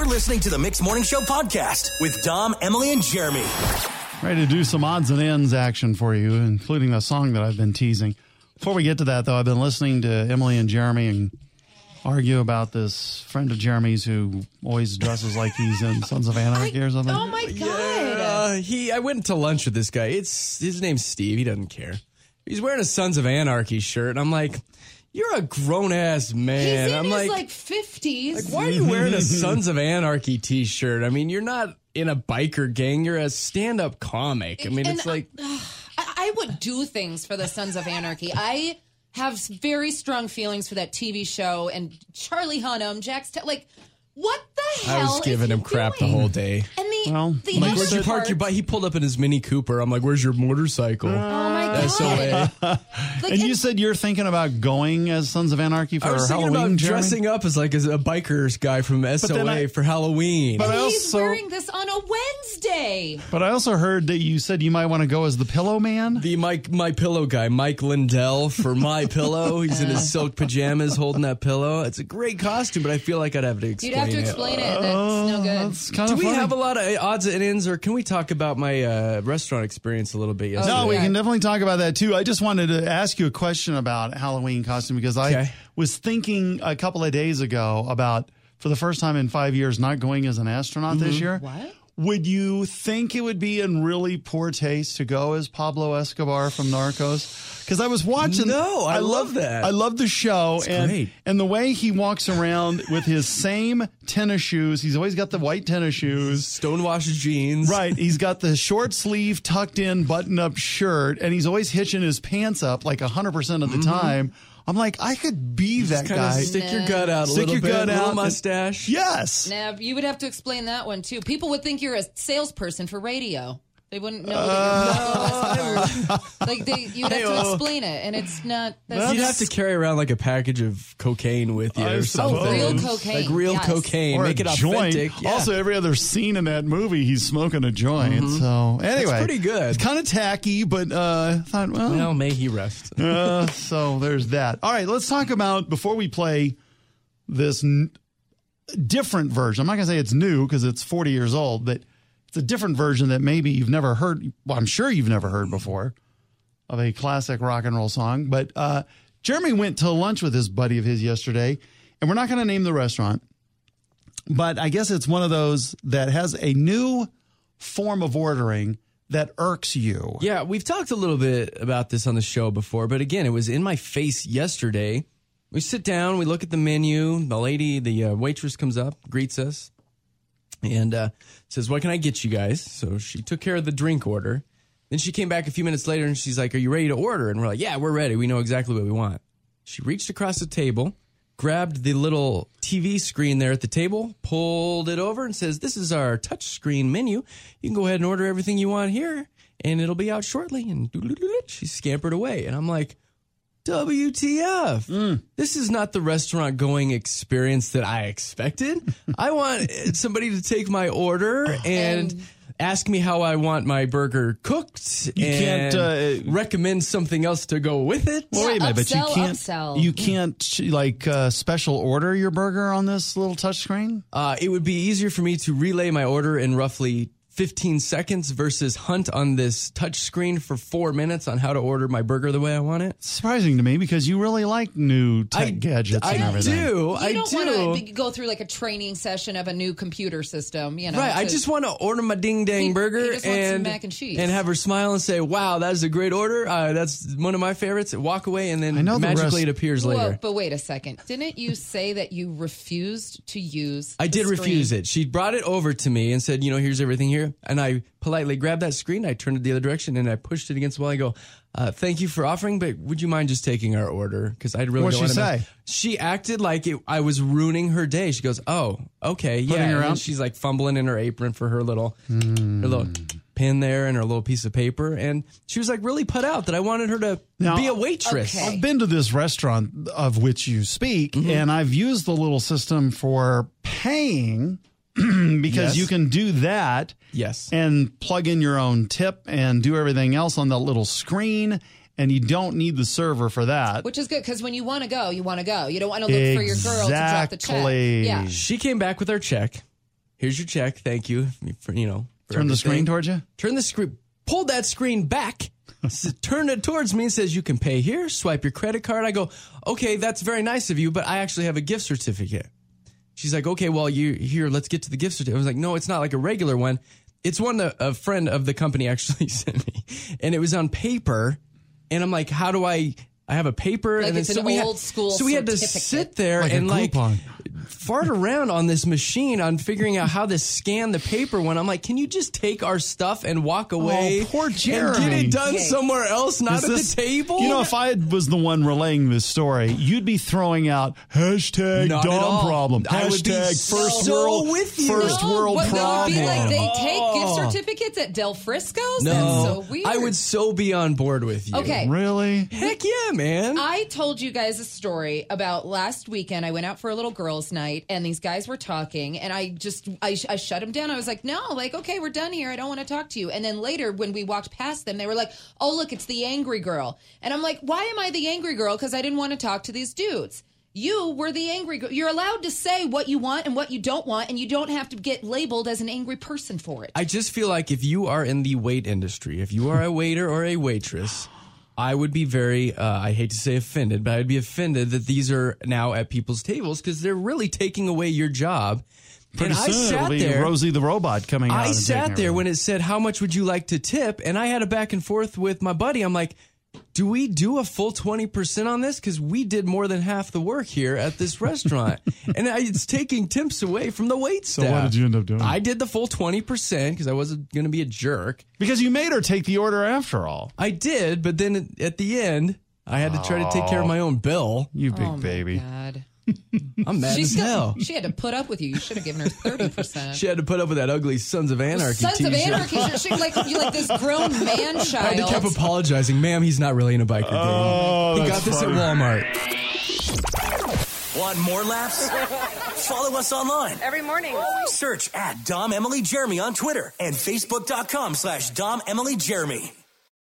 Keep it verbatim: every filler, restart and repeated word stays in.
You're listening to the Mixed Morning Show podcast with Dom, Emily, and Jeremy. Ready to do some odds and ends action for you, including a song that I've been teasing. Before we get to that, though, I've been listening to Emily and Jeremy and argue about this friend of Jeremy's who always dresses like he's in Sons of Anarchy or something. Oh, my God. Yeah, uh, he. I went to lunch with this guy. It's His name's Steve. He doesn't care. He's wearing a Sons of Anarchy shirt. And I'm like, you're a grown-ass man. He's in I'm his, like, like, fifties. like, why are you wearing a Sons of Anarchy t-shirt? I mean, you're not in a biker gang. You're a stand-up comic. I mean, And it's like... I, I would do things for the Sons of Anarchy. I have very strong feelings for that T V show and Charlie Hunnam, Jack's... T- like, what the hell I was giving is him he crap doing? the whole day. And the, Well, the Like, other where'd you park part- your bike? He pulled up in his Mini Cooper. I'm like, where's your motorcycle? Oh, my God. S O A. Like, And you said you're thinking about going as Sons of Anarchy for I was thinking Halloween, about Jeremy? dressing up as like as a biker's guy from S O A then I- for Halloween. But I he's also- wearing this on a Wednesday. But I also heard that you said you might want to go as the Pillow Man. The Mike, my pillow guy, Mike Lindell for My Pillow. He's in his silk pajamas holding that pillow. It's a great costume, but I feel like I'd have to explain You'd have to it. explain it. That's no good. That's kind Do of we funny. have a lot of odds and ends, or can we talk about my uh, restaurant experience a little bit yesterday? No, we Yeah. can definitely talk about that too. I just wanted to ask you a question about Halloween costume because I Okay. was thinking a couple of days ago about, for the first time in five years, not going as an astronaut this year. What? Would you think it would be in really poor taste to go as Pablo Escobar from Narcos? Because I was watching. No, I love that. I love the show, It's and great. and the way he walks around with his same tennis shoes. He's always got the white tennis shoes. Stonewashed jeans. Right. He's got the short sleeve, tucked in, button up shirt, and he's always hitching his pants up like one hundred percent of the time. I'm like, I could be that Kind of guy. stick your gut out a Stick little your bit, gut little out. mustache. Yes. Now, you would have to explain that one, too. People would think you're a salesperson for radio. They wouldn't know that you're Pablo Escobar. Like, they, you'd have to Hey-oh. explain it, and it's not... That's You'd have to carry around like a package of cocaine with you I or suppose. something. Oh, real cocaine, Like real yes. cocaine. Or Make a it joint. authentic. Yeah. Also, every other scene in that movie, he's smoking a joint. So anyway, pretty good. It's kind of tacky, but uh, I thought, well, well, may he rest. uh, so there's that. All right, let's talk about before we play this n- different version. I'm not going to say it's new because it's forty years old, but it's a different version that maybe you've never heard. Well, I'm sure you've never heard before of a classic rock and roll song. But uh, Jeremy went to lunch with this buddy of his yesterday, and we're not going to name the restaurant, but I guess it's one of those that has a new form of ordering that irks you. Yeah, we've talked a little bit about this on the show before, but again, it was in my face yesterday. We sit down, we look at the menu. The lady, the uh, waitress comes up, greets us, and uh, says, what can I get you guys? So she took care of the drink order. Then she came back a few minutes later, and she's like, are you ready to order? And we're like, yeah, we're ready. We know exactly what we want. She reached across the table, grabbed the little T V screen there at the table, pulled it over, and says, this is our touch screen menu. You can go ahead and order everything you want here, and it'll be out shortly. And she scampered away. And I'm like, W T F? Mm. This is not the restaurant going experience that I expected. I want somebody to take my order and, And- ask me how I want my burger cooked You and can't, uh, recommend something else to go with it. Well, wait a minute, but you upsell, can't upsell. you can't like uh, special order your burger on this little touchscreen? Uh, it would be easier for me to relay my order in roughly fifteen seconds versus hunt on this touch screen for four minutes on how to order my burger the way I want it. Surprising to me because you really like new tech I, gadgets I and everything. do. You I don't do. want to go through like a training session of a new computer system, you know. Right, I to- just want to order my ding dang He- burger he just wants some and mac and cheese. and have her smile and say, "Wow, that is a great order. Uh, that's one of my favorites." Walk away, and then I know the magically rest- it appears Well, later. but wait a second. Didn't you say that you refused to use I the did screen? refuse it. She brought it over to me and said, "You know, here's everything here." And I politely grabbed that screen, I turned it the other direction, and I pushed it against the wall. I go, uh, "Thank you for offering, but would you mind just taking our order? Because I really What'd don't she want to." say? She acted like it, I was ruining her day. She goes, "Oh, okay, yeah." her And then out? she's like fumbling in her apron for her little, her little pin there and her little piece of paper, and she was like really put out that I wanted her to Now- be a waitress. Okay. I've been to this restaurant of which you speak, Mm-hmm. and I've used the little system for paying because Yes. you can do that Yes. and plug in your own tip and do everything else on that little screen, and you don't need the server for that. Which is good because when you want to go, you want to go. You don't want to look for your girl to drop the check. Exactly. Yeah. She came back with our check. Here's your check. Thank you. For, you know, for Turn the everything. screen towards you? Turn the screen. Pulled that screen back. s- turned it towards me and says, you can pay here. Swipe your credit card. I go, okay, that's very nice of you, but I actually have a gift certificate. She's like, okay, well, you here, let's get to the gift certificate. I was like, no, it's not like a regular one. It's one that a friend of the company actually sent me. And it was on paper. And I'm like, how do I... I have a paper, Like and then it's so an we old had, school so we had to certificate. sit there Like a and like coupon. fart around on this machine on figuring out how to scan the paper. When I'm like, can you just take our stuff and walk away? Oh, poor and Jeremy. get it done Okay. somewhere else, not Is at this- the table. You know, if I had- was the one relaying this story, you'd be throwing out hashtag Not at Dom all. problem. I would be Hashtag first so world, with you. first No, world what, problem. They would be like, they take Oh. gift certificates at Del Frisco's? no, That's so weird. I would so be on board with you. Okay. Really? Heck yeah, man. I told you guys a story about last weekend. I went out for a little girls' night, and these guys were talking, and I just I, I shut them down. I was like, no, like, okay, we're done here. I don't want to talk to you. And then later, when we walked past them, they were like, oh, look, it's the angry girl. And I'm like, why am I the angry girl? Because I didn't want to talk to these dudes. You were the angry girl. You're allowed to say what you want and what you don't want, and you don't have to get labeled as an angry person for it. I just feel like if you are in the wait industry, if you are a waiter or a waitress, I would be very, uh, I hate to say offended, but I'd be offended that these are now at people's tables because they're really taking away your job. Pretty and I soon sat it'll be there, Rosie the Robot coming out. I and sat taking there everything. when it said, how much would you like to tip? And I had a back and forth with my buddy. I'm like, do we do a full twenty percent on this? Because we did more than half the work here at this restaurant. And I, it's taking tips away from the wait So staff. what did you end up doing? I did the full twenty percent because I wasn't going to be a jerk. Because you made her take the order after all. I did, but then at the end, I had to try to take care of my own bill. You big Oh, my baby. God. I'm mad She as still- hell. She had to put up with you. You should have given her thirty percent. She had to put up with that ugly Sons of Anarchy Sons of t-shirt. Anarchy. She, like, you like this grown man I child. kept apologizing. Ma'am, he's not really in a biker gang. Oh, he that's got this funny. at Walmart. Want more laughs? Follow us online. Every morning. Search at Dom Emily Jeremy on Twitter and Facebook.com slash Dom Emily Jeremy.